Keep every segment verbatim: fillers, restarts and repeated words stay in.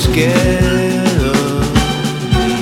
scared of me.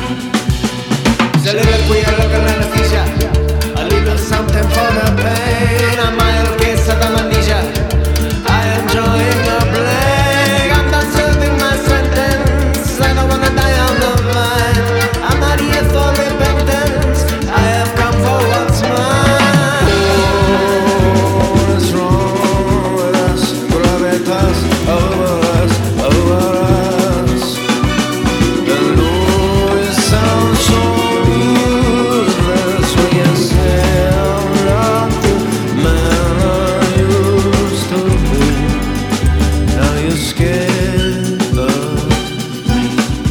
Se le recuida lo que la noticia, a little something for the pain. I'm my orchestra da manilla, I enjoy the blank. I'm not serving my sentence, I don't wanna die on the vine. I'm not here for repentance, I have come for what's mine. Oh, what's wrong with us? Gravitas over us, over us. The noise sounds so useless when you sound like the man I used to be. Now you're scared of me.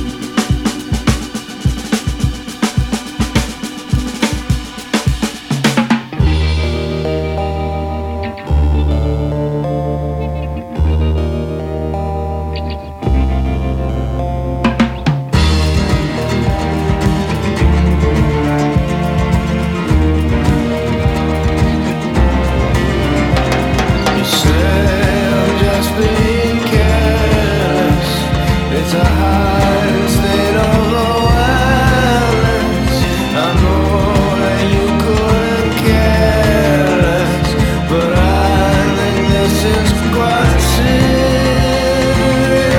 You say I'm just being careless. It's a high state of awareness. I know that you couldn't care less, but I think this is quite serious.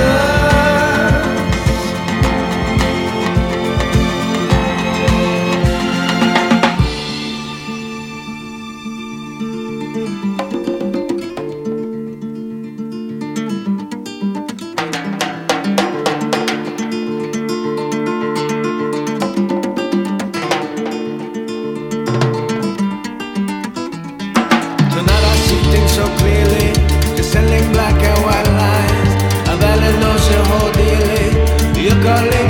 Tonight I see things so clearly, just selling black and white lines. A valley knows your whole dealing. You call it